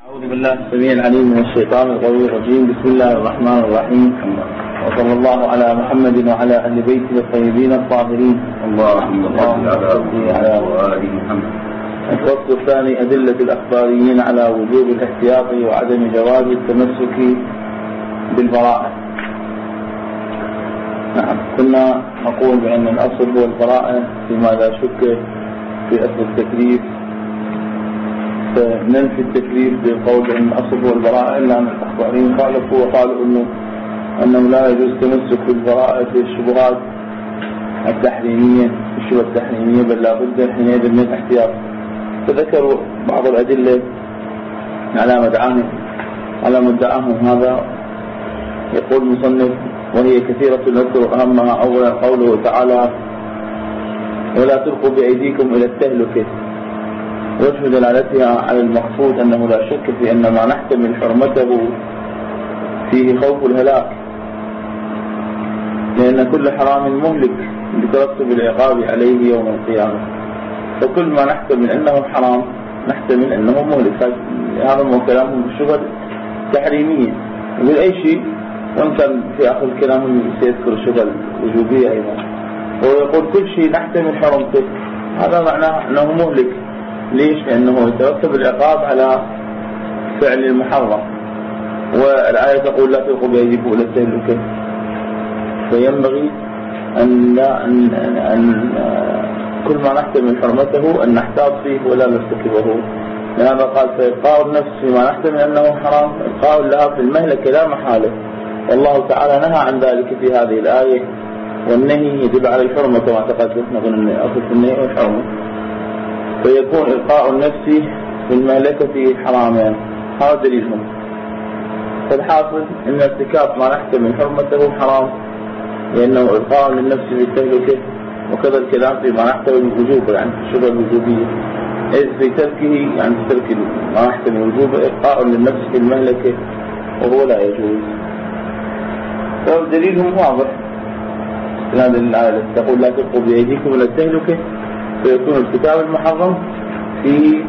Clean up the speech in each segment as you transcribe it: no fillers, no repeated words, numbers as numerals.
أعوذ بالله السميع العليم من الشيطان القوي الرجيم. بسم الله الرحمن الرحيم. وصلى الله على محمد وعلى أهل بيته الطيبين الطاهرين. اللهم صل على وآل محمد. الفصل الثاني: أدلة الأخباريين على وجوب الاحتياط وعدم جواز التمسك بالبراءة. نعم، كنا نقول بأن الأصل هو البراءة فيما لا شك في أصل التكليف، فننفي التكليف بالقول أن الأصل هو البراءة، إلا أن الأخباريين خالفوا وقالوا أنه لا يجوز التمسك بالبراءة في الشبهات التحريمية، الشبهة التحريمية، بل لا بد حينئذ من الاحتياط. فذكروا بعض الأدلة على مدعاهم هذا. يقول المصنف: وهي كثيرة نذكر أهمها أولا قوله تعالى: ولا تلقوا بأيديكم إلى التهلكة. وجه دلالتها على المقصود أنه لا شك في أن ما نحتمل حرمته فيه خوف الهلاك، لأن كل حرام مهلك بترتب العقاب عليه يوم القيامة، فكل ما نحتمل أنه حرام نحتمل أنه مهلك. هذا هو كلامهم بالشبهة التحريمية. يقول أي شيء، وإن كان في آخر كلامهم سيذكر الشبهة الوجوبية أيضا، ويقول كل شيء نحتمل حرمته، هذا معناه أنه مهلك. ليش؟ لأنه يترتب العقاب على فعل المحرم، والآية تقول: لا تلقوا بأيديكم إلى التهلكة. فينبغي أن كل ما نحتمل حرمته أن نحتاط فيه ولا نرتكبه. لهذا قال: فإبقاء النفس فيما نحتمل أنه حرام إبقاء لها في المهلكة لا محالة. والله تعالى نهى عن ذلك في هذه الآية، والنهي يدل على الحرمة كما تقدم. نقول أن أصل في النهي والحرمة، فيكون إلقاء النفس في المهلكة حراما. هذا دليلهم. فالحاصل أن ارتكاب ما نحتمل حرمته حرام، لأنه إلقاء للنفس في التهلكة. وكذا الكلام فيما نحتمل الوجوب، يعني الشبهة الوجوبية، إذ في تركه يعني في ترك ما نحتمل الوجوب إلقاء للنفس في المهلكة، وهو لا يجوز. فدليلهم واضح. هذه الآية تقول: لا تلقوا بأيديكم إلى التهلكة، فيكون ارتكاب المحرم فيه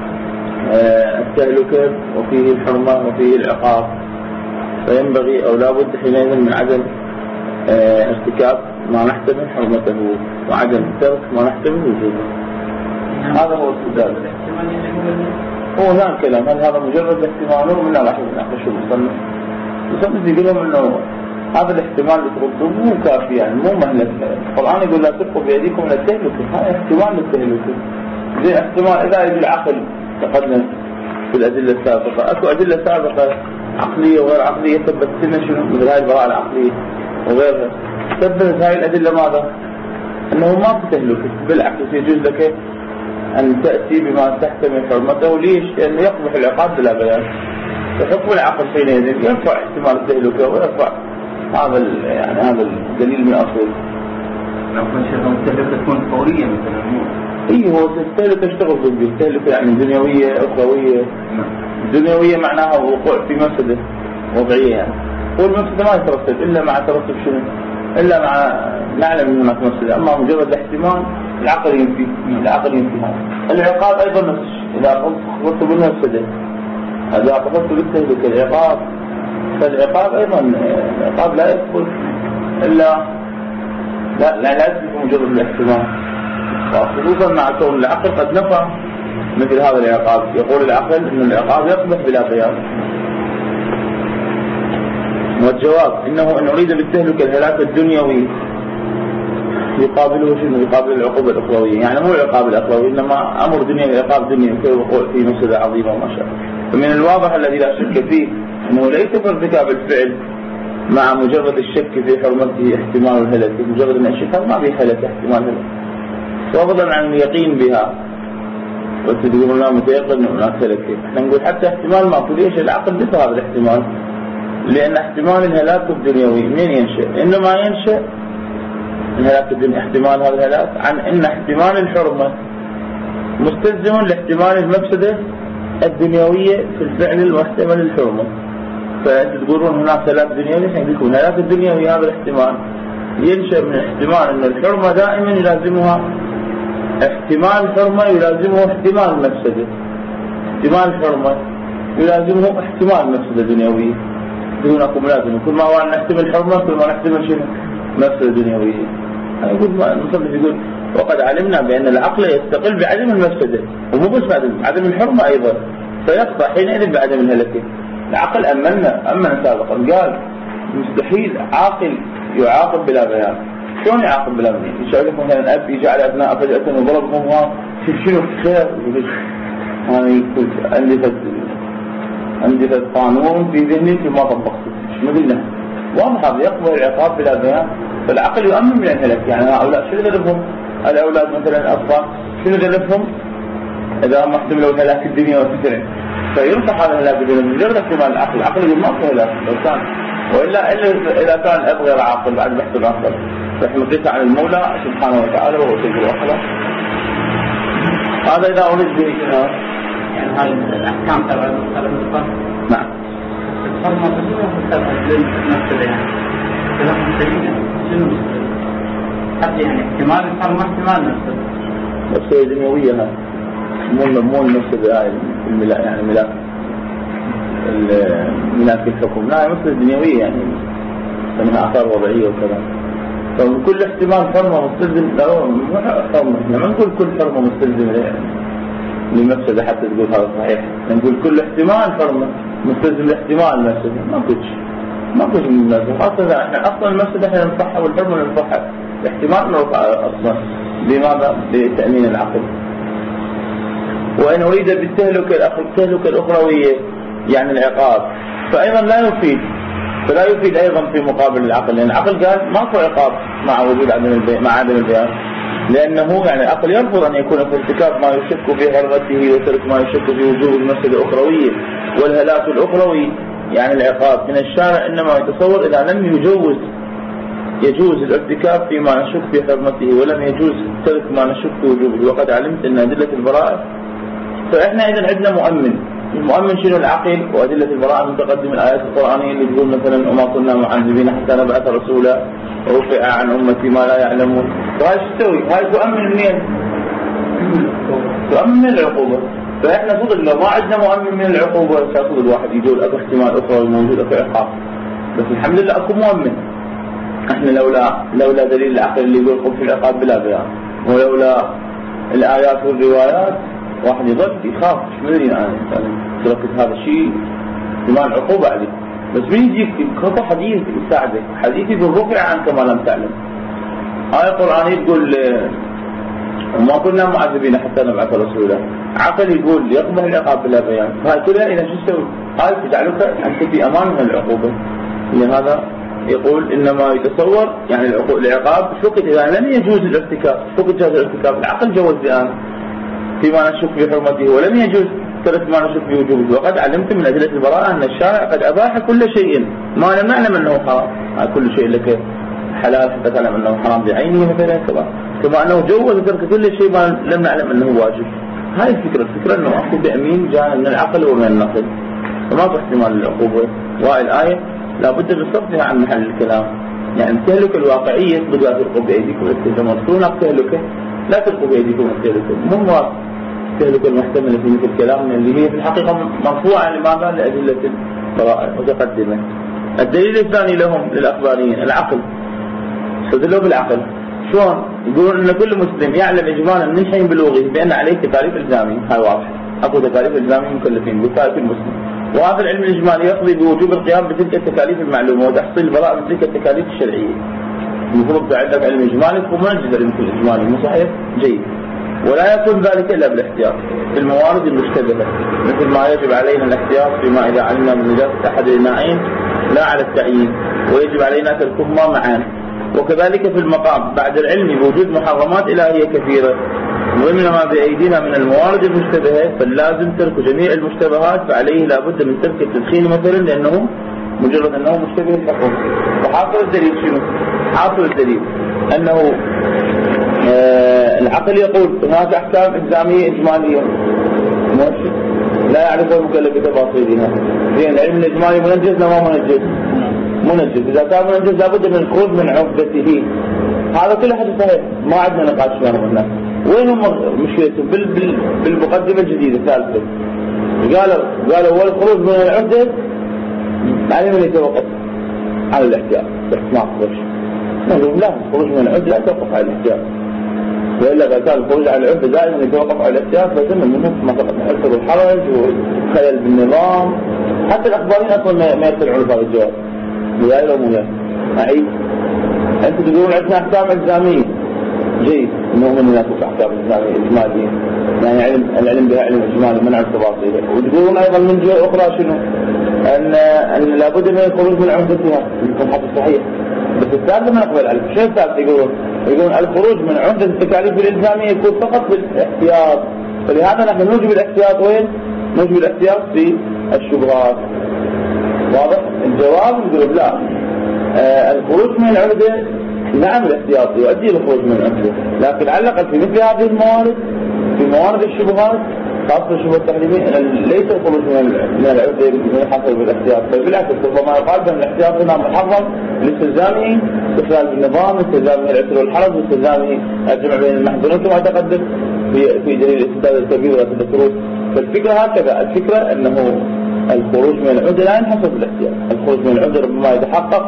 التهلكة وفيه الحرمة وفيه العقاب. فينبغي أو لا بد حينئذ من عدم ارتكاب ما نحتمل حرمته، وعدم ترك ما نحتمل وجوبه. هذا هو استدلال. هو ذا الكلام. هل هذا مجرد احتمال ومن راح يناقشه المصنف يقول لهم انه هذا الاحتمال اللي تردوه مو كافي، يعني مو مهلك. القرآن يقول: لا تلقوا بأيديكم إلى التهلكة، هذا احتمال للتهلكة. زي احتمال إذا يجي العقل تقدم في الأدلة السابقة، أكو أدلة سابقة عقلية وغير عقلية ثبت لنا شنو مثل هاي البراءة العقلية وغيرها. ثبتت هاي الأدلة ماذا؟ أنه ما في تهلكة، بالعكس يجوز لك أن تأتي بما تحتمل حرمته. ليش؟ لأنه يقبح العقاب بلا بيان. فحكم العقل حينئذ يرفع احتمال التهلكة ويرفع هذا الدليل من أصله. لو كان شيء التهلكة تكون فورية مثلا. هو التهلكة اشتغل ضده. التهلكة يعني دنيوية أخروية. دنيوية معناها وقوع في مفسدة وضعية، يعني والمفسدة ما يترتب إلا مع ترتب شنو؟ إلا مع نعلم أن هناك مفسدة. أما مجرد الاحتمال العقل ينفي هذا. العقاب أيضا نفس الشيء. إذا قلت بالمفسدة إذا قلت بالتهلكة العقاب، فالعقاب أيضا العقاب لا يثبت إلا لا يثبت مجرد الاحتمال، وخصوصا مع كون العقل قد نفى مثل هذا العقاب. يقول العقل أن العقاب يقبح بلا بيان. والجواب إنه أن نريد بالتهلكة الهلاك الدنيوي يقابله شنو؟ يقابل العقوبة الأخروية، يعني مو العقاب الأخروي إنما أمر دنيوي، عقاب دنيوي كالوقوع في مفسدة عظيمة وما شابه. فمن الواضح الذي لا شك فيه أنه ليس في ارتكاب الفعل مع مجرد الشك في حرمته احتمال الهلك. مجرد أن الشك ما به هلك احتمال هلك، فضلا عن اليقين بها. وتقولون لا متيقن أن هناك هلك. احنا نقول حتى احتمال ما في ليش العقل مثل هذا الاحتمال، لأن احتمال الهلاك الدنيوي من ينشأ؟ إنما ينشأ الهلاك الدنيوي احتمال هذا الهلاك عن إن احتمال الحرمة مستلزم لاحتمال المفسدة الدنيوية في الفعل المحتمل الحرمة. فتقولون هناك هلاك دنيوي، يكون هلاك الدنيوي هذا الاحتمال ينشأ من احتمال أن الحرمة دائما يلازمها احتمال الحرمة يلازمه احتمال المفسدة. احتمال الحرمة يلازمه احتمال مفسدة دنيوية دون أكو ملازم. كل ما هو نحتمل حرمة كل ما نحتمل شنو مفسدة دنيوية. يقول المصنف يقول وقد علمنا بأن العقل يستقل بعدم المفسدة ومو بس عدم الحرمة أيضا، فيقطع حينئذ بعدم الهلكة. العقل أمن سابقا قال مستحيل عاقل يعاقب بلا بيان. شلون يعاقب بلا بيان؟ يشعر لكم مثلا أب يجعل أبناء فجأة وضربهم شنو خير أنا يقول عندي فد قانون في ذهني في ما طبقته شو قلنا واضح هذا يقبل العقاب بلا بيان. فالعقل يؤمن من الهلك. يعني هؤلاء شنو ذنبهم؟ الأولاد مثلا الأطفال شنو ذنبهم إذا ما احتملوا الهلاك الدنيا والفتنة؟ فيرفع هذا الهلاك الدنيا من غير احتمال العقل يقول ما في هلاك لو كان، وإلا إذا كان الأب غير عاقل بعد بحث العقل فإحنا نقيسه عن المولى سبحانه وتعالى وهو سيد الأخلاق. هذا إذا أريد به يعني هاي الأحكام تبع المصطلح. نعم. الفرما تبع المصطلح يعني كلام سليم شنو حتى يعني احتمال الفرما احتمال نفسه دنيوية هاي مو نفسه هاي الملاك يعني ملاك الحكم لا نفسه دنيوية يعني فمنها آثار وضعية وكذا. فكل احتمال فرما مستلزم ما نقول كل فرما مستلزم لمفسدة حتى تقول هذا صحيح. نقول كل احتمال فرما مستلزم لاحتمال المفسدة ما كنش من المفسدة. أصلا المفسدة احنا ننصحها والحرمة ننصحها الاحتمال نرفع أصلا. لماذا؟ لتأمين العقل. وإن أريد بالتهلكة الأخروية يعني العقاب فأيضا فلا يفيد أيضا في مقابل العقل، لأن العقل قال ماكو عقاب مع وجود عدم البيان، لأنه يعني العقل يرفض أن يكون في ارتكاب ما يشك في حرمته وترك ما يشك في وجوب المفسدة الأخروية والهلاك الأخروي يعني العقاب من الشارع، إنما يتصور إذا لم يجوز الارتكاب فيما نشك في حرمته ولم يجوز ترك ما نشك في وجوبه. وقد علمت أن أدلة البراءة فإحنا إذن عندنا المؤمن شنو العقل وأدلة البراءة متقدم الآيات القرآنية اللي تقول مثلا وما كنا معذبين حتى نبعث رسولا ورفع عن أمتي ما لا يعلمون. فهاي شو تسوي؟ هاي تؤمن منين؟ تؤمن من العقوبة. فإحنا صدق لو ما عندنا مؤمن من العقوبة صدق الواحد يقول أكو احتمال أخرى موجود أكو عقاب، بس الحمد لله أكو مؤمن. إحنا لولا دليل العقل اللي يقول خذ في العقاب بلا بيان، ولولا الآيات والروايات واحد يضل يخاف مش مدري أنا تركت هذا الشيء احتمال عقوبة عليه. بس مين يجيك خطأ حديث يساعدك، حديث يقول رفع عنك ما لم تعلم. آية قرآنية تقول وما كنا معذبين حتى نبعث رسولا. عقل يقول يقبل العقاب بلا بيان. فهي كلها إذا شو تسوي؟ هاي تجعلك أنت في أمان من العقوبة. لهذا يقول إنما يتصور يعني العقاب فقط إذا لم يجوز الارتكاب، فقط جاز الارتكاب العقل جوز الآن فيما نشك في حرمته ولم يجوز ترك ما نشك في وجوبه. وقد علمت من أدلة البراءة أن الشارع قد أباح كل شيء ما لم نعلم أنه حرام. كل شيء لك حلال حتى تعلم أنه حرام بعينه مثلا، كما أنه جوز ترك كل شيء ما لم نعلم أنه واجب. هاي الفكرة أنه أخذ بأمين جاء من العقل ومن النقل وما في احتمال للعقوبة. والآية لابد من صرفها عن محل الكلام. يعني التهلكة الواقعية بدها تلقوا بأيديكم، إذا مرسولنا التهلكة لا تلقوا بأيديكم التهلكة. مو التهلكة المحتملة في مثل كلامنا اللي هي في الحقيقة مرفوعة لماذا؟ لأدلة البراءة متقدمة. الدليل الثاني لهم للأخباريين العقل. استدلوا بالعقل. شلون؟ يقولون أن كل مسلم يعلم إجمالا من حين بلوغه بأن عليه تكاليف إلزامية. هاي واضح، أكو تكاليف إلزامية مكلفين بكاليف المسلم، وهذا العلم الإجمالي يقضي بوجوب القيام بتلك التكاليف المعلومة وتحصيل البراءة من تلك التكاليف الشرعية. المفروض عندك علم إجمالي ومنجز علم الإجمالي مو صحيح؟ جيد. ولا يكون ذلك إلا بالاحتياط في الموارد المشتبهة، مثل ما يجب علينا الاحتياط فيما إذا علمنا من نجاسة أحد الماءين لا على التعيين، ويجب علينا تركهما معا. وكذلك في المقام بعد العلم بوجود محرمات إلهية كثيرة ومن ما بأيدينا من الموارد المشتبهة، فاللازم ترك جميع المشتبهات، فعليه لابد من ترك التدخين مثلا لأنه مجرد أنه مشتبه الحكم. وحاصل الدليل شنو؟ حاصل الدليل أنه العقل يقول هناك أحكام إلزامية إجمالية لا يعرفها المكلف بتفاصيلها. زين العلم الإجمالي منجز ولا منجز؟ إذا كان منجز لابد من الخروج من عقدته. هذا كله حديث صحيح ما عندنا نقاش فيه. وين هم مشكلتهم؟ بالمقدمة الجديدة الثالثة قالوا والخروج من العهدة على من يتوقف على الاحتياط بس ما خرج. نقول لا، الخروج من العهدة لا يتوقف على الاحتياط، وإلا كان الخروج على العهدة دائما يتوقف على الاحتياط، فزمن منه ما فقط أثر الحرج وخلل بالنظام. حتى الأخباريين أصلا ما يطلعون في هذا الجواب، وياي لو مو أعيد. أنت تقولون عندنا أحكام إلزامية، جيد، نؤمن الناس بأحكام إلزامية إجمالية، يعني العلم بها علم إجمالي منع التفاصيل. وتقولون أيضا من جهة أخرى شنو؟ أن لابد من الخروج من عهدتها، يكون حق صحيح. بس الثالث ما نقبل عليه. شو الثالث يقولون الخروج من عهدة التكاليف الإلزامية يكون فقط بالاحتياط، فلهذا نحن نوجب الاحتياط. وين نوجب الاحتياط؟ في الشبهات. واضح؟ الجواب يقول لا، الخروج من العهدة نعم الاحتياط يؤدي للخروج من العهدة، لكن على الأقل في مثل هذه الموارد، في موارد الشبهات خاصة الشبهة التحريمية، ليس الخروج من العهدة يحصل بالاحتياط، بل بالعكس ربما يقال بأن الاحتياط هنا محرم لاستلزامه استقلال بالنظام، استلزامه العسر والحرج، واستلزامه الجمع بين المحظورين كما تقدم في دليل الاستدلال الكبير ولا تذكرون. فالفكرة هكذا، الفكرة أنه الخروج من العهدة لا ينحصر بالاحتياط. الخروج من العهدة ربما يتحقق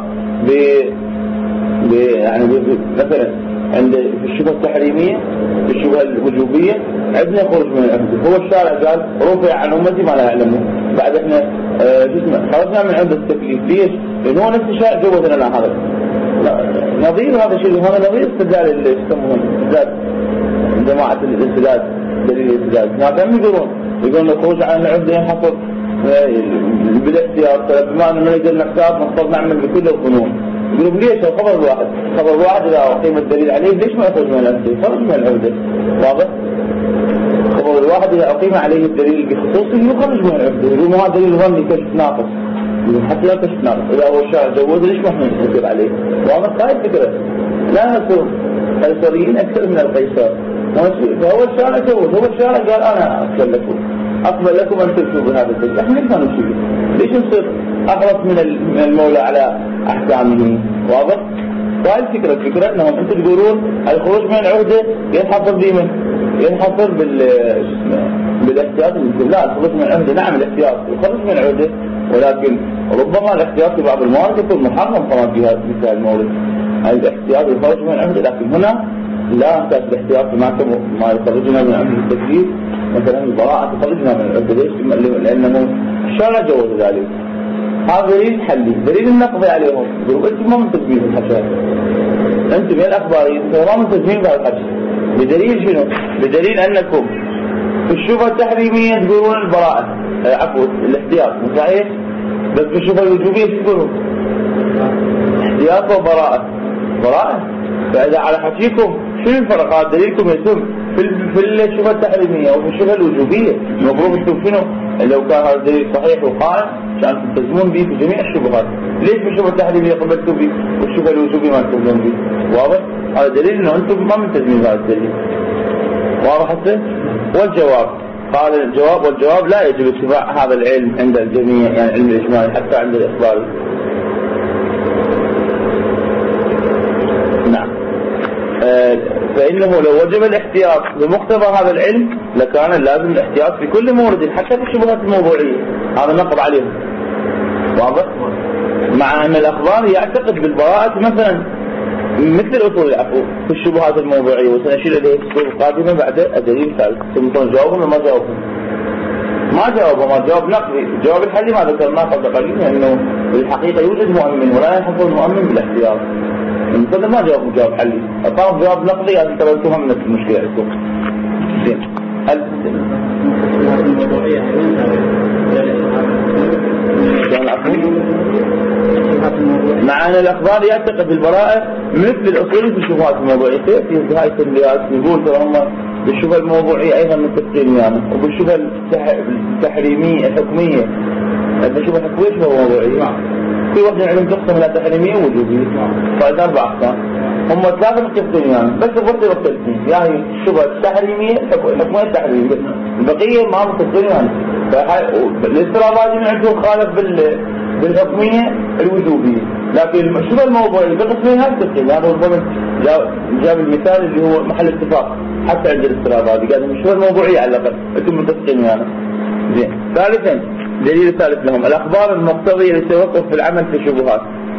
يعني مثلا عند في الشبهة التحريمية، في الشبهة الوجوبية عندنا خروج من العهدة. هو الشارع قال رفع عن أمتي ما لا يعلمه، بعد احنا خرجنا من عهدة التكليف. ليش؟ لأنه هو نفس الشارع جوز لنا هذا نظير، هذا الشيء هذا نظير استدلال اللي يسمونه استدلال جماعة الاستدلال، دليل الاستدلال. لكن يقولون الخروج عن العهدة ينحصر بالاحتياط، فبما أنه نريد الاحتياط نضطر نعمل بكل القانون. يقولون ليش الخبر الواحد إذا أقيم الدليل عليه ليش ما يخرج من العهدة؟ يخرج من العهدة. واضح؟ الخبر الواحد إذا أقيم عليه الدليل بخصوصه يخرج من العهدة. يقولون هذا دليل ظني كشف ناقص، حتى لا كشف ناقص، إذا هو الشارع جوز ليش ما احنا نستدل عليه؟ واضح؟ هاي الفكرة. لا نكون قيصريين أكثر من القيصر. فهو الشارع جوز، هو الشارع قال أنا أقبل لكم أن تمشوا بهذا الدليل. احنا ليش ما نمشي؟ ليش نصير أحرص من المولى على أحكامه؟ واضح؟ وهي الفكرة أنهم أنتم تقولون الخروج من العهدة ينحصر بمن؟ ينحصر بالاحتياط. لا، الخروج من العهدة نعم الاحتياط يخرج من العهدة، ولكن ربما الاحتياط في بعض الموارد يكون محرم كما في مثل المورد. الاحتياط يخرج من العهدة، لكن هنا لا نحتاج الاحتياط ما يخرجنا من عهدة التكليف. مثلا البراءة تخرجنا من العهدة. ليش؟ لأنه الشارع جوز ذلك. هذا دليل حلي، دليل النقضي عليهم. يقولوا أنتم ما منتجمين في الحكي، أنتم يا الأخباريين ما منتجمين في الحكي. بدليل شنو؟ بدليل أنكم في الشبهة التحريمية تقولون البراءة، عفوا الاحتياط صحيح، بس في الشبهة الوجوبية تقولون احتياط وبراءة. فإذا على حكيكم شنو الفرق؟ هذا دليلكم يتم في الشبهة التحريمية وفي الشبهة الوجوبية. المفروض انتم شنو لو كان هذا الدليل صحيح وقائم عشان تلتزمون به في جميع الشبهات؟ ليش في الشبهة التحريمية قبلتوا به والشبهة الوجوبية ما تلتزمون به؟ واضح؟ هذا دليل انه انتم ما ملتزمين بهذا الدليل. واضح حسن؟ والجواب قال والجواب لا يجب اتباع هذا العلم عند الجميع، يعني علم الإجمالي حتى عند الإخباري. نعم. فإنه لو وجب الاحتياط بمقتضى هذا العلم لكان لازم الاحتياط في كل مورد حتى في الشبهات الموضوعية. هذا نقض عليهم. واضح؟ مع أن الأخبار يعتقد بالبراءة مثلا مثل الأصول العفو في الشبهات الموضوعية، وسنشير إليه في الصورة القادمة بعد الدليل الثالث. ثم جاوبهم وما جاوبهم؟ ما جاوب نقضي. جواب الحل ما ذكرناه قبل قليل، لأنه بالحقيقة يوجد مؤمن ولا يحصل المؤمن بالاحتياط. المفروض ما جواب حلي، أقام جواب نقضي. أن ترى من المشكلة عندكم. زين. مع أن الأخبار يعتقد بالبراءة مثل الأصول في الشبهات الموضوعية. في هاي التنبيهات يقول ترى هم بالشبهة الموضوعية أيضا متفقين يعني، وبالشبهة التحريمية الحكمية. الشبهة الحكمية شبهة موضوعية. في واحدة عندهم تقسم إلى تحريمية ووجوبية، فإذا 4 أقسام. هم 3 متفقين يعني، بس الوقت مختلفين. يعني الشبهة التحريمية الحكمية التحريمية، البقية ما متفقين يعني. الاسترابادي من عندهم خالف بالحكمية الوجوبية، لكن الشبهة الموضوعية بقسمينها متفقين. هذا ربما جاب المثال اللي هو محل اتفاق حتى عند الاسترابادي، قال الشبهة الموضوعية على الأقل أنتم متفقين يعني. زين. ثالثا دليل الثالث لهم الأخبار المقتضية للتوقف في العمل في الشبهات.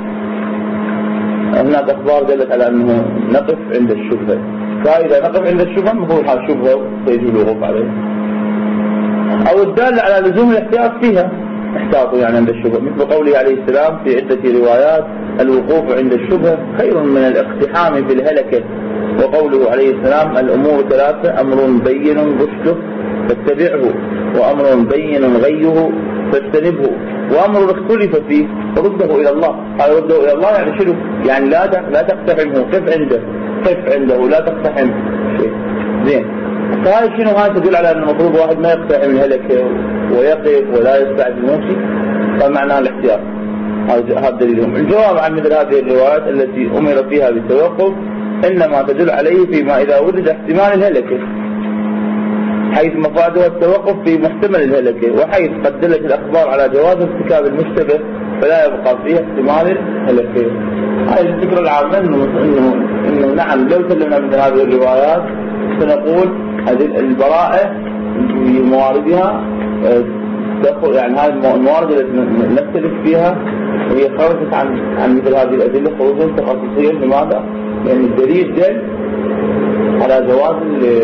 هناك أخبار دلت على أنه نقف عند الشبهة، فإذا نقف عند الشبهة نقول هذا شبهة سيجوز الوقوف عليه، أو الدالة على لزوم الاحتياط فيها، احتاطوا يعني عند الشبهة، مثل قوله عليه السلام في عدة روايات الوقوف عند الشبهة خير من الاقتحام في الهلكة، وقوله عليه السلام الأمور ثلاثة أمر بين رشده فاتبعه، وأمر بين غيه فاجتنبه، وأمر اختلف فيه فرده إلى الله. قال رده إلى الله يعني شنو؟ يعني لا تقتحمه، قف عنده لا تقتحم شيء. زين. فهذا شنو؟ هذا تدل على أن المفروض واحد ما يقتحم الهلكة ويقف ولا يستعد الموت، فمعناه الاحتياط. هذا دليلهم. الجواب عن مثل هذه الروايات التي أمر فيها بالتوقف إنما تدل عليه فيما إذا وجد احتمال الهلكة، حيث مفاده التوقف في محتمل الهلكة، وحيث قد دلت الأخبار على جواز ارتكاب المشتبه فلا يبقى فيه احتمال الهلكة. هذه الفكرة العامة إنه نعم لو سلمنا من هذه الروايات سنقول هذه البراءة في مواردها يعني هذه الموارد التي نختلف فيها وهي خرجت عن مثل هذه الأدلة خروجا تخصصيا. لماذا؟ لأن الدليل دل على جواز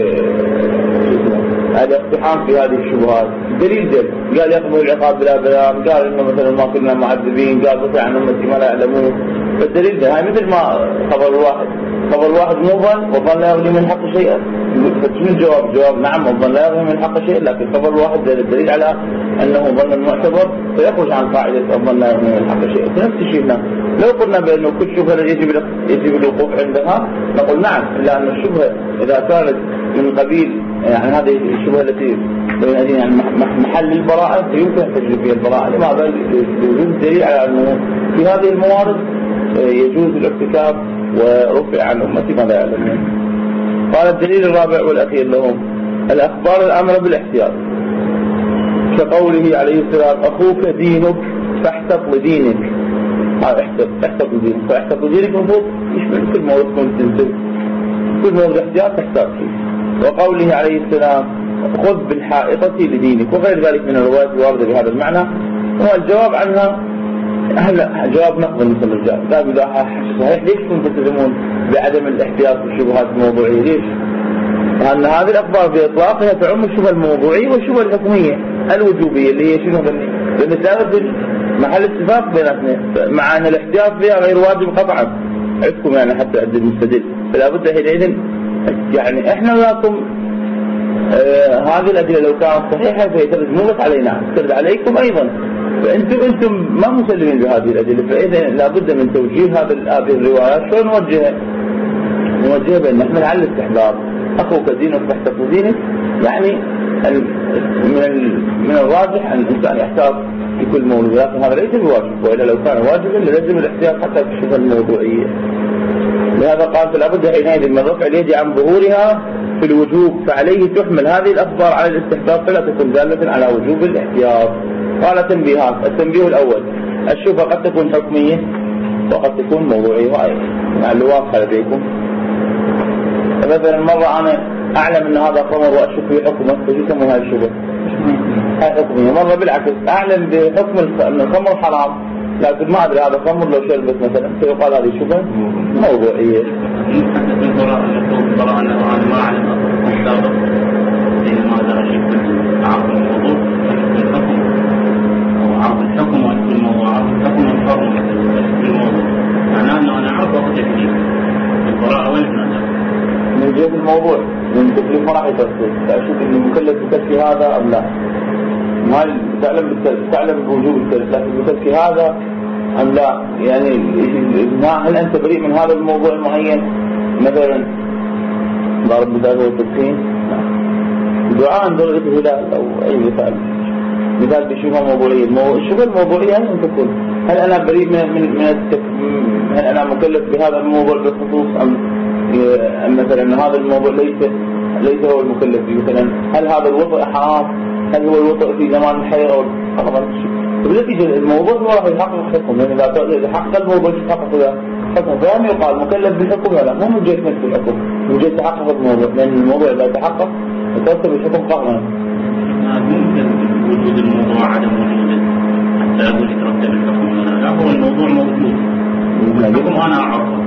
الاقتحام في هذه الشبهات. الدليل دل قال يقبل العقاب بلا بيان، قال إنه مثلا ما كنا معذبين، قال بس عن أمتي ما لا يعلمون. فالدليل دل هاي مثل ما خبر الواحد مو ظن وظن لا يغني من حق شيئا. فشنو الجواب؟ جواب نعم الظن لا يغني من حق شيئا، لكن خبر الواحد الدليل على أنه ظن معتبر فيخرج عن قاعدة الظن لا يغني من حق شيئا. نفس الشيء هنا لو قلنا بأنه كل شبهة يجب الوقوف عندها نقول نعم، إلا أن الشبهة إذا كانت من قبيل يعني هذه الشبهة التي يعني محل البراءة يمكن أن تجري فيها البراءة. لماذا؟ يوجد دليل على أنه في هذه الموارد يجوز الارتكاب ورفع عن أمتي ما لا يعلمون. قال الدليل الرابع والأخير لهم الأخبار الأمر بالاحتياط، كقوله عليه السلام أخوك دينك فاحتط لدينك. احتط لدينك، فاحتط لدينك المفروض يشمل كل موضوع تنزل، كل موضوع احتياط تحتاط فيه. وقوله عليه السلام خذ بالحائطة لدينك وغير ذلك من الروايات الواردة بهذا المعنى. والجواب عنها جواب نقض مثل الجواب. قال إذا صحيح ليش كنتم تلزمون بعدم الاحتياط في الشبهات الموضوعية؟ ليش؟ لأن هذه الأخبار بإطلاقها تعم الشبهة الموضوعية والشبهة الحكمية الوجوبية اللي هي شنو؟ لأن ثابت محل اتفاق بيناتنا، مع أن الاحتياط فيها غير واجب قطعا عندكم يعني حتى عند المستدل. فلا بد حينئذ يعني احنا وياكم هذه الأدلة لو كانت صحيحة فهي ترد مو بس علينا، ترد عليكم أيضا، فأنتم ما مسلمين بهذه الأدلة. فإذا لابد من توجيه هذه الروايات. شو نوجهها بأن احنا على الاستحضار أخوك دينك تحتفظ دينك، يعني من الراجح أن الإنسان يحتاط في كل موضوع، لكن هذا ليس بواجب، وإلا لو كان واجبا لازم الاحتياط حتى في الشبهة الموضوعية. لهذا قال فلا بد حينئذ من رفع اليد عن ظهورها في الوجوب، فعليه تحمل هذه الأخبار على الاستحباب فلا تكون دالة على وجوب الاحتياط. قال تنبيهات. التنبيه الأول الشبهة قد تكون حكمية وقد تكون موضوعية، مع اللي واضحة لديكم. مثلا مرة أنا أعلم أن هذا خمر وأشك في حكمه فيسمى هذه الشبهة هاي حكمية. مرة بالعكس أعلم بحكم أن الخمر حرام لكن ما أدري هذا خمر لو شربت مثلا فيقال هذه شبهة موضوعية. الحكم وأشكل الموضوع الحكم الحرم الموضوع معناه أنه أنا أعرف وقت تكليف القراءة وين من جهة الموضوع من تكليف ما راح يترسل أشوف أن المكلف بتركي هذا أم لا، ما تعلم بوجوب الترك لكن بتركي هذا أم لا. يعني هل أنت بريء من هذا الموضوع المعين؟ مثلا ضرب مثال هو التدخين، دعاء درجة الهلال أو أي مثال بشبهة موضوعية. الشبهة الموضوعية أن تكون هل أنا بريء هل أنا مكلف بهذا الموضوع بالخصوص أم مثلا هذا الموضوع ليس هو المكلف به. مثلا هل هذا الوضع حرام؟ هل هو الوضع في زمان الحياة أو بالنتيجة الموضوع ما راح يحقق حكم، لأن إذا حقق الموضوع يحقق حكم فهم يقال مكلف بالحكم ولا مو من جهة نفس الحكم، من جهة تحقق الموضوع، لأن الموضوع إذا تحقق يترتب الحكم قهرا. ممكن وجود الموضوع وعدم وجوده حتى أقول يترتب الحكم. لا، هو الموضوع موجود الحكم أنا أعرفه.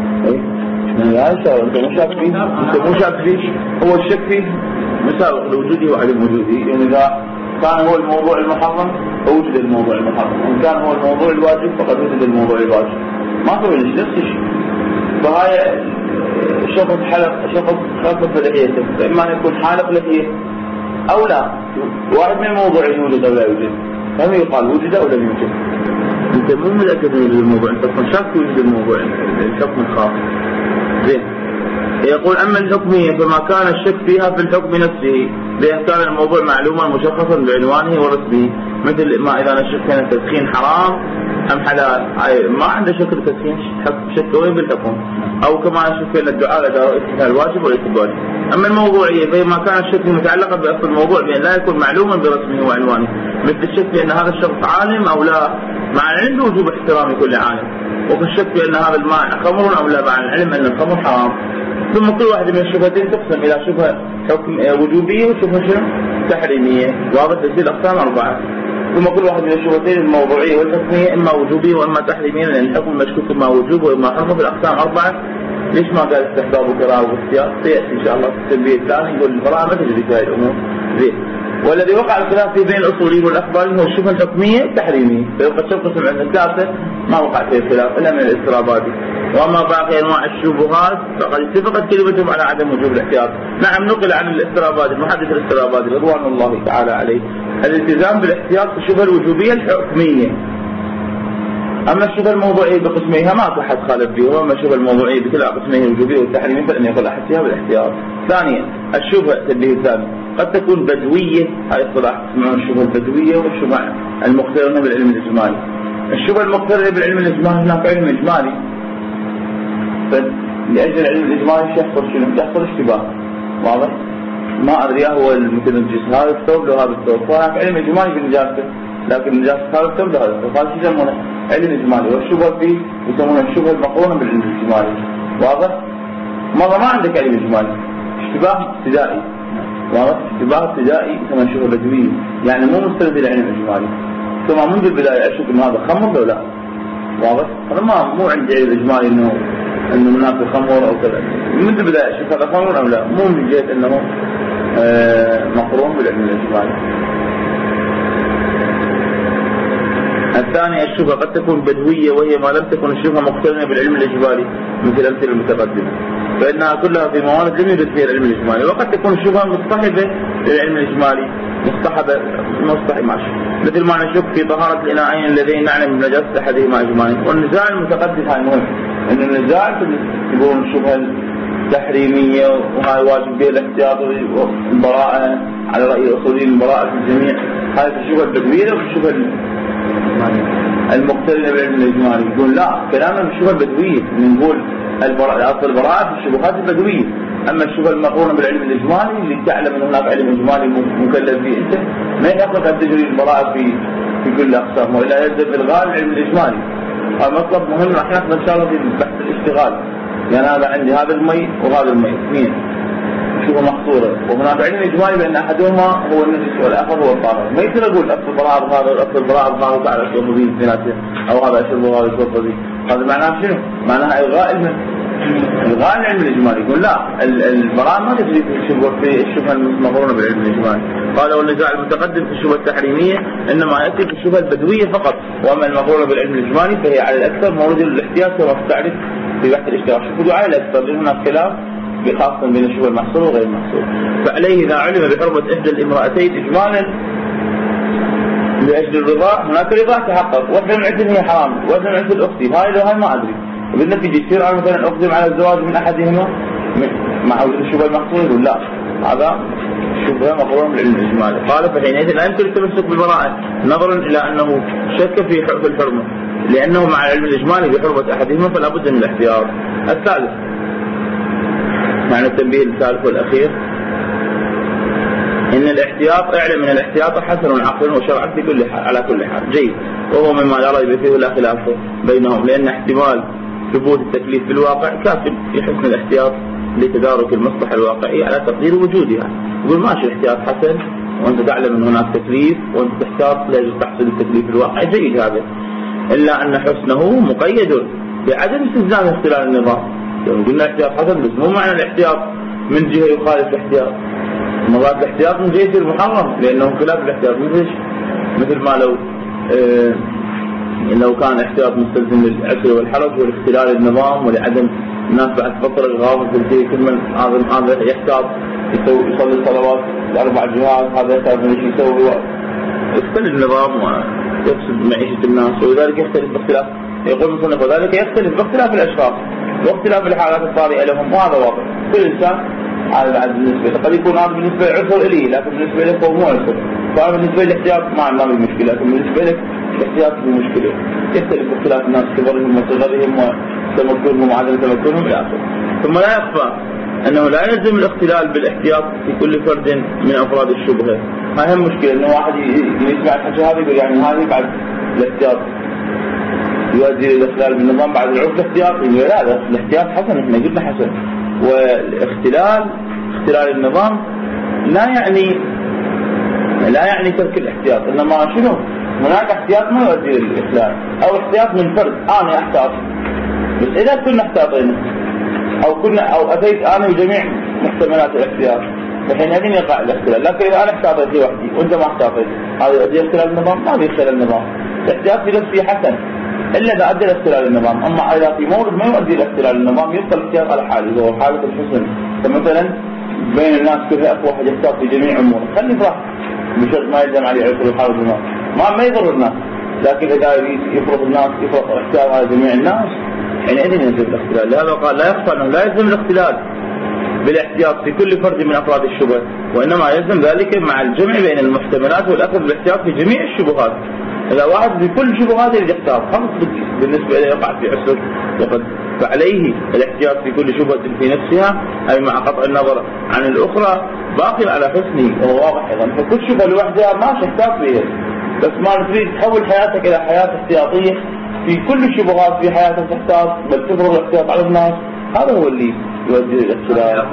لا شاء أنت مو شاك فيه، هو الشك فيه مساوئ لوجوده وعدم وجوده. يعني إذا كان هو الموضوع المحرم فوجد الموضوع المحرم، وإن كان هو الموضوع الواجب فقد وجد الموضوع الواجب، ما تقول نفس الشيء. فهاي شخص خلق لحيته، فإما أن يكون حالق لحيته أو لا، واحد من الموضوعين يوجد أو لا يوجد، فهم يقال وجد أو لم يوجد. أنت مو متأكد من الموضوع، أنت تكون شاك يوجد الموضوع الحكم الخاص. زين، يقول أما الحكمية فما كان الشك فيها في الحكم نفسه، بأن كان الموضوع معلوما مشخصا بعنوانه ورسمه، مثل ما إذا نشك كان التدخين حرام أم حلال، ما عنده شك التدخين، شك وين بالحكم، أو كما نشك أن الدعاء لدى رؤية الواجب وليس الواجب. أما الموضوعية فما كان الشك متعلقا بأصل الموضوع بأن لا يكون معلوما برسمه وعنوانه، مثل الشك بأن هذا الشخص عالم أو لا، مع العلم وجوب احترام كل عالم، وفي الشك بأن هذا الماء خمر أو لا، مع العلم أن الخمر حرام. ثم كل واحدة من الشبهتين تقسم إلى شبهة حكم وجوبية وشبهة شنو؟ تحريمية، واضح؟ تصير أقسام 4. ثم كل واحد من الشبهتين الموضوعية والحكمية إما وجوبية وإما تحريمية، لأن الحكم مشكوك إما وجوب وإما حرمة في الأقسام 4. ليش ما قال استحباب وكراهة واختيار؟ سيأتي إن شاء الله في التنبيه الثاني يقول البراءة ما تجري في هذه الأمور. زين، والذي وقع الخلاف فيه بين الأصوليين والأخباريين هو الشبهة الحكمية التحريمية، فيبقى الشبهة عند الثالثة ما وقع فيه الخلاف إلا من الاضطرابات. وأما باقي أنواع الشبهات فقد اتفقت كلمتهم على عدم وجوب الاحتياط. نعم، نقل عن الاضطرابات المحدث الاضطرابات رضوان الله تعالى عليه الالتزام بالاحتياط في الشبهة الوجوبية الحكمية. أما الشبهة الموضوعية بقسميها ما أحد خالف فيه، وأما الشبهة الموضوعية بكلا قسميها الوجوبية والتحريمية فلن يقل أحد فيها بالاحتياط. ثانيا الشبهة تنبيه الثاني قد تكون بدوية، هاي اصطلاح تسمعون الشبهة البدوية والشبهة المقترنة بالعلم الإجمالي. الشبهة المقترنة بالعلم الإجمالي هناك علم إجمالي، فلأجل العلم الإجمالي يحصل شنو؟ يحصل اشتباه، واضح؟ ما أدري هو المتنجس هذا الثوب لو هذا الثوب، فهناك علم إجمالي بالنجاسة، لكن نجاسة هذا الثوب لهذا الثوب، هذا يسمونه علم إجمالي. والشبهة فيه يسمونه الشبهة المقرونة بالعلم الإجمالي، واضح؟ مرة ما عندك علم إجمالي، اشتباه ابتدائي، واضح؟ اشتباه ابتدائي يسمى شبهة بدوية، يعني مو مستند إلى علم إجمالي، ثم منذ البداية أشوف إن هذا خمر ولا لا، واضح؟ أنا مو عندي علم إجمالي إنه هناك خمر أو كذا، منذ البداية أشوف هذا خمر أو لا، مو من جهة إنه مقرون بالعلم الإجمالي. الثانية الشبهة قد تكون بدوية، وهي ما لم تكن الشبهة مقترنة بالعلم الإجمالي مثل الأمثلة المتقدمة، فإنها كلها في موارد لم يوجد فيها العلم الإجمالي. وقد تكون الشبهة مصطحبة للعلم الإجمالي، مصطحبة ماشي، مثل ما نشك في طهارة الإناءين الذين نعلم بنجاسة أحدهما إجمالي. والنزاع المتقدم هاي مهم، إن النزاع يقولون الشبهة التحريمية وهاي واجب بها الاحتياط والبراءة على رأي الأصوليين، البراءة في الجميع، هاي في الشبهة البدوية وفي الشبهة المقترنة بالعلم الإجمالي. يقول لا، كلامنا بالشبهة البدوية، نقول أصل البراءة في الشبهات البدوية. أما الشبهة المقرونة بالعلم الإجمالي اللي تعلم أن هناك علم إجمالي مكلف فيه أنت، ما يحقق أن تجري البراءة في كل أقسام، وإلا يلزم بالغالب العلم الإجمالي. هذا مطلب مهم راح ناخذ إن شاء الله في بحث الاشتغال. يعني هذا عندي هذا المي وهذا المي اثنين شبهة محصورة، وهناك علم إجمالي بأن أحدهما هو النجس والآخر هو الطاهر. ما يصير أقول أصل البراءة بهذا والأصل البراءة بهذا وتعالى أشرب به اثنيناتهم، أو هذا أشرب وهذا أشرب به. هذا معناه شنو؟ معناها إلغاء العلم الإجمالي. يقول لا، البراءة ما تجري في الشبهة المقرونة بالعلم الإجمالي. قال والنزاع المتقدم في الشبهة التحريمية إنما يأتي في الشبهة البدوية فقط، وأما المقرونة بالعلم الإجمالي فهي على الأكثر مورد للاحتياط كما تعرف في بحث الاشتراك. شوفوا على الأكثر، لأن هناك خلاف خاصة بين الشبهة المحصورة وغير المحصورة. فعليه إذا علم بحرمة إحدى الامرأتين إجمالا لأجل الرضاع، هناك رضاع تحقق، واحدة من عدة هي حرام، واحدة من عدة أختي، هاي ما أدري، وبالنتيجة يصير أنا مثلا أقدم على الزواج من أحدهما مع وجود الشبهة المحصورة. يقول لا، هذا شبهة مقرونة بالعلم الإجمالي. قال فحينئذ لا يمكن التمسك بالبراءة نظرا إلى أنه شك في الحرمة، لأنه مع العلم الإجمالي بحرمة أحدهما فلا بد من الاحتياط. الثالث معنى التنبيه الثالث والأخير إن الاحتياط، اعلم من الاحتياط حسن عقلا وشرعا في كل حال على كل حال جيد، وهو مما لا ريب فيه ولا خلاف بينهم، لأن احتمال ثبوت التكليف في الواقع كافٍ في حسن الاحتياط لتدارك المصلحة الواقعية على تقدير وجودها. يقول ماشي الاحتياط حسن، وأنت تعلم أن هناك تكليف وأنت تحتاط لا يجوز تحصل التكليف الواقعي، جيد هذا، إلا أن حسنه مقيد بعدم استلزام اختلال النظام. لو قلنا احتياط حسن بس مو معنى الاحتياط من جهة يخالف الاحتياط، مرات الاحتياط من جهة يصير محرم لأنه خلاف الاحتياط، مثل ما لو كان احتياط مستلزم للعسر والحرج والاختلال النظام ولعدم الناس بعد فترة غاضب بالشيء، كل من هذا يحتاط يصلي الصلوات الأربع جهات، هذا يحتاج من شيء يسوي يختلف النظام ويفسد معيشة الناس، ولذلك يختلف باختلاف، يقول المصنف وذلك يختلف باختلاف الأشخاص واختلاف الحالات الطارئة لهم، وهذا واضح. كل إنسان هذا بعد بالنسبة له قد يكون هذا بالنسبة للعسر إليه، لكن بالنسبة لك هو مو عسر، فهذا بالنسبة للاحتياط ما عندنا مشكلة، لكن بالنسبة لك الاحتياط هو مشكلة. يختلف باختلاف الناس كبرهم وصغرهم وتمكنهم وعدم تمكنهم إلى آخره. ثم لا يخفى أنه لا يلزم الاختلال بالاحتياط في كل فرد من أفراد الشبهة. ما هي مشكلة أنه واحد يسمع الحكي هذا يقول يعني هذه بعد الاحتياط يؤدي إلى الاختلال بالنظام بعد العرف الاحتياطي، لا الاحتياط حسن، احنا قلنا حسن، والاختلال اختلال النظام لا يعني ترك الاحتياط، إنما شنو؟ هناك احتياط ما يؤدي إلى الاختلال، أو احتياط من فرد أنا أحتاط، بس إذا كنا احتاطين أو أتيت أنا بجميع محتملات الاحتياط الحين أين يقع الاختلال. لكن إذا أنا احتاطيت لوحدي وأنت ما احتاطيت، هذا يؤدي إلى اختلال النظام؟ ما بيختلال النظام. الاحتياط في نفسه حسن إلا إذا أدى إلى اختلال النظام، أما إذا في مورد ما يؤدي إلى اختلال النظام يبقى الاحتياط على حاله، وهو حالة الحسن. فمثلا بين الناس كلها أكو واحد يحتاط في جميع أموره، خلي فرح بشرط ما يلزم عليه عسر وحرج الناس، ما يضر الناس. لكن إذا يفرض الناس يفرض الاحتياط على جميع الناس حينئذ يلزم الاختلال. لهذا قال لا يخفى أنه لا يلزم الاختلال بالاحتياط في كل فرد من أفراد الشبهة، وإنما يلزم ذلك مع الجمع بين المحتملات والأخذ بالاحتياط في جميع الشبهات. إذا واحد بكل شبهات اللي يختار خلص بالنسبة إليه يقع في عسر، فعليه الاحتياط في كل شبهة في نفسها، أي مع قطع النظر عن الأخرى باقي على حسنه، وهو واضح أيضا. فكل شبهة لوحدها ما تحتاط فيها، بس ما تريد تحول حياتك إلى حياة احتياطية في كل الشبهات في حياتك تحتاط، بل تفرض الاحتياط على الناس، هذا هو اللي يؤدي إلى الاختلاف.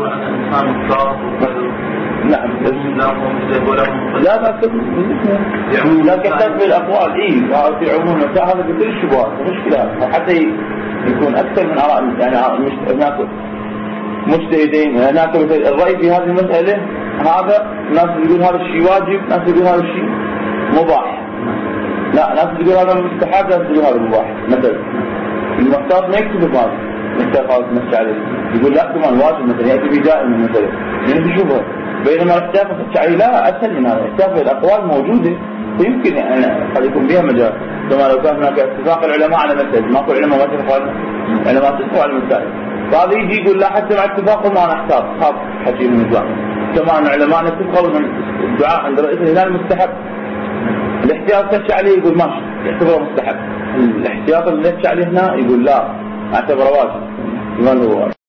نعم لا كتاب بالأقوال في عموم هذا بكل الشبهات مشكلة، حتى يكون أكثر من آراء يعني هناك مجتهدين، هناك الرأي في هذه المسألة، هذا ناس يقول هذا الشيء واجب، ناس يقول هذا الشيء مباح، لا ناس يقول هذا مستحب، ناس يقول هذا مباح. مثلا المحتاط ما يكتب هذا محتاط نفسه عليه، يقول لا كمان واجب مثلا يأتي بدائما مثلا لأنه شبهه، بينما الاحتياط الشرعي لا أسهل من هذا. الاحتياط الأقوال موجودة ويمكن يعني قد يكون بها مجال، كما لو كان هناك اتفاق العلماء على مسائل، ما كل العلماء ما اتفقوا، العلماء اتفقوا على المسائل، فهذا يجي يقول لا حتى مع اتفاقهم ما نحتاط، خاف حكي من النظام. كما أن العلماء اتفقوا من الدعاء عند رئيس الهلال مستحب، الاحتياط تشي عليه يقول ماشي يعتبره مستحب، الاحتياط اللي تشي عليه هنا يقول لا اعتبره واجب.